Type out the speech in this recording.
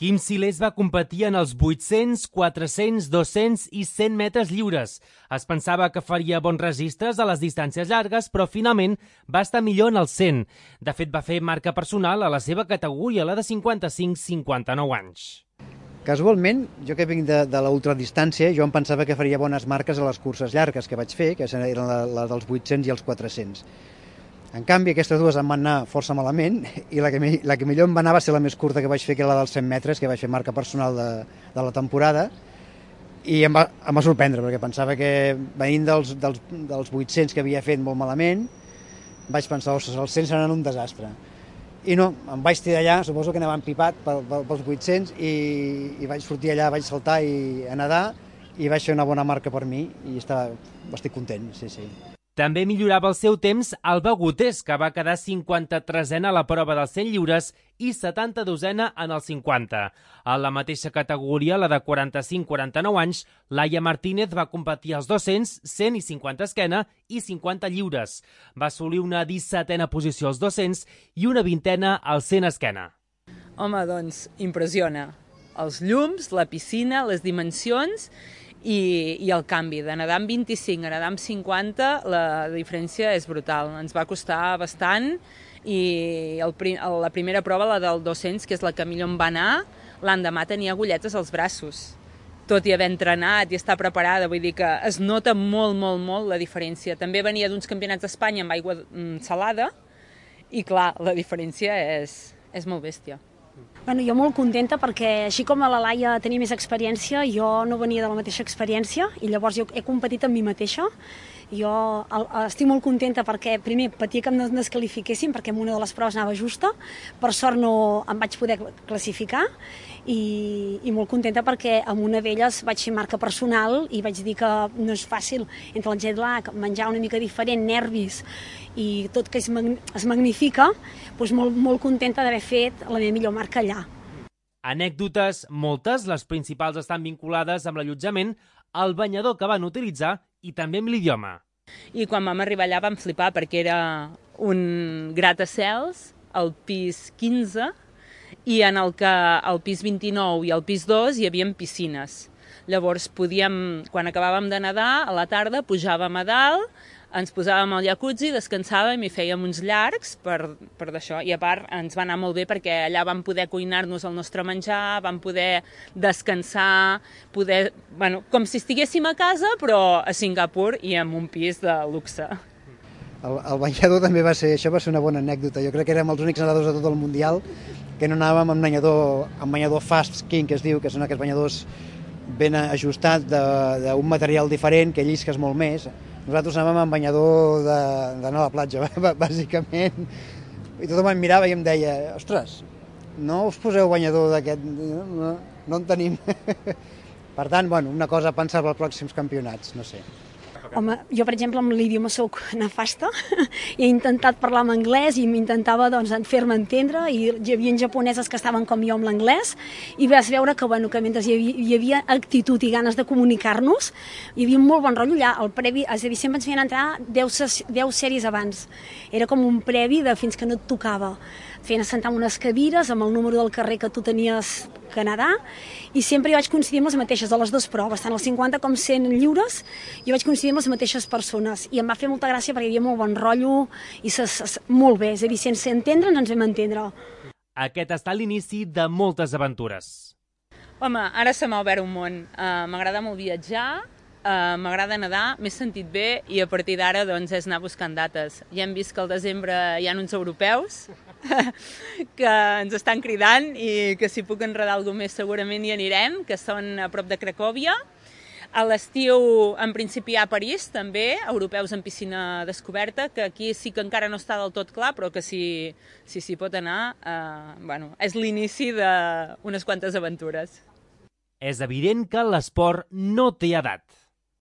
Quim Silés va competir en els 800, 400, 200 i 100 metres lliures. Es pensava que faria bons registres a les distàncies llargues, però finalment va estar millor en els 100. De fet, va fer marca personal a la seva categoria, la de 55-59 anys. Casualment, jo que vinc de l'ultradistància, jo em pensava que faria bones marques a les curses llargues que vaig fer, que eren les dels 800 i els 400. En canvi, aquestes dues em van anar força malament i la que millor em va anar va ser la més curta que vaig fer, que era la dels 100 metres, que vaig fer marca personal de la temporada, i em va sorprendre, perquè pensava que venint dels 800 que havia fet molt malament, vaig pensar, ostres, els 100 seran un desastre. I no, em vaig tirar allà, suposo que anava empipat pels 800, i vaig sortir allà, vaig saltar a nedar, i vaig fer una bona marca per mi, i estic content, sí. També millorava el seu temps Alba Gutés, que va quedar 53a a la prova dels 100 lliures i 72a en els 50. A la mateixa categoria, la de 45-49 anys, Laia Martínez va competir als 200, 100 i 50 esquena i 50 lliures. Va assolir una 17a posició als 200 i una 20a als 100 esquena. Home, doncs, impressiona. Els llums, la piscina, les dimensions i el canvi de nedar amb 25 a nedar amb 50, la diferència és brutal. Ens va costar bastant i la primera prova, la del 200, que és la que millor em va anar, l'endemà tenia agulletes als braços. Tot i haver entrenat i estar preparada, vull dir que es nota molt la diferència. També venia d'uns campionats d'Espanya amb aigua salada i, clar, la diferència és molt bèstia. Bueno, jo molt contenta perquè, així com la Laia tenia més experiència, jo no venia de la mateixa experiència i llavors jo he competit amb mi mateixa. Jo estic molt contenta perquè, primer, patia que em descalifiquessin perquè en una de les proves anava justa. Per sort no em vaig poder classificar i molt contenta perquè amb una d'elles vaig fer marca personal i vaig dir que no és fàcil entre el jet lag, menjar una mica diferent, nervis i tot que es magnifica, doncs molt contenta d'haver fet la meva millor marca allà. Anècdotes moltes, les principals estan vinculades amb l'allotjament, el banyador que van utilitzar i també amb l'idioma. I quan vam arribar allà vam flipar perquè era un gratacels al pis 15 i en el que al pis 29 i al pis 2 hi havia piscines. Llavors quan acabàvem de nedar, a la tarda pujàvem a dalt, ens posàvem al jacuzzi, descansàvem i fèiem uns llargs per d'això. I a part ens va anar molt bé perquè allà vam poder cuinar-nos el nostre menjar, vam poder descansar, com si estiguéssim a casa però a Singapur i en un pis de luxe. El banyador també va ser una bona anècdota. Jo crec que érem els únics nedadors de tot el Mundial que no anàvem amb banyador fast skin, que es diu, que són aquests banyadors ben ajustats d'un material diferent que llisques molt més. Nosaltres anàvem amb banyador d'anar a la platja, bàsicament, i tothom em mirava i em deia, ostres, no us poseu banyador d'aquest? No en tenim. Per tant, una cosa a pensar per als pròxims campionats, no sé. Home, jo, per exemple, amb l'idioma soc nefasta. He intentat parlar en anglès i m'intentava fer-me entendre i hi havia japoneses que estaven com jo amb l'anglès i vas veure que mentre hi havia actitud i ganes de comunicar-nos, hi havia un molt bon rotllo allà. El previ, és a dir, sempre ens feien entrar 10 sèries abans. Era com un previ de fins que no et tocava. Et feien assentar en unes cadires amb el número del carrer que tu tenies que nedar i sempre jo vaig coincidir amb les mateixes de les dues proves, tant els 50 com 100 lliures, jo vaig coincidir amb les mateixes persones i em va fer molta gràcia perquè hi havia molt bon rotllo i molt bé, és a dir, sense entendre'ns ens vam entendre. Aquest ha estat l'inici de moltes aventures. Home, ara se m'ha obert un món. M'agrada molt viatjar, m'agrada nedar, m'he sentit bé i a partir d'ara és anar buscant dates. Ja hem vist que al desembre hi ha uns europeus que ens estan cridant i que si puc enredar alguna més segurament hi anirem, que són a prop de Cracòvia. A l'estiu, en principi, a París, també, europeus en piscina descoberta, que aquí sí que encara no està del tot clar, però que si s'hi pot anar, és l'inici d'unes quantes aventures. És evident que l'esport no té edat.